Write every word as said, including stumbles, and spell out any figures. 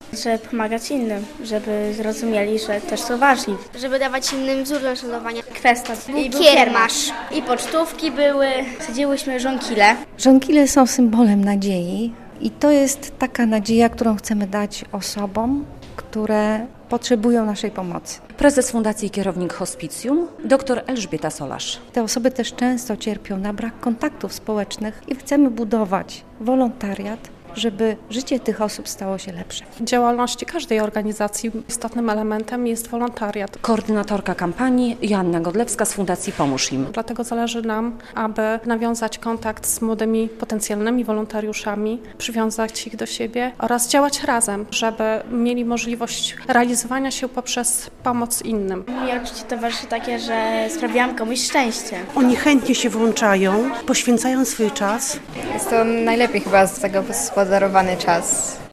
Żeby pomagać innym, żeby zrozumieli, że też są ważni. Żeby dawać innym wzór naśladowania. Kwestia. I był kiermasz. I pocztówki były, sadziłyśmy żonkile. Żonkile są symbolem nadziei i to jest taka nadzieja, którą chcemy dać osobom, które potrzebują naszej pomocy. Prezes Fundacji Kierownik Hospicjum, dr Elżbieta Solarz. Te osoby też często cierpią na brak kontaktów społecznych i chcemy budować wolontariat, żeby życie tych osób stało się lepsze. W działalności każdej organizacji istotnym elementem jest wolontariat. Koordynatorka kampanii Joanna Godlewska z Fundacji Pomóż im. Dlatego zależy nam, aby nawiązać kontakt z młodymi potencjalnymi wolontariuszami, przywiązać ich do siebie oraz działać razem, żeby mieli możliwość realizowania się poprzez pomoc innym. Mi odczucie towarzyszy takie, że sprawiłam komuś szczęście. Oni chętnie się włączają, poświęcają swój czas. Jest to najlepiej chyba z tego podarowany czas.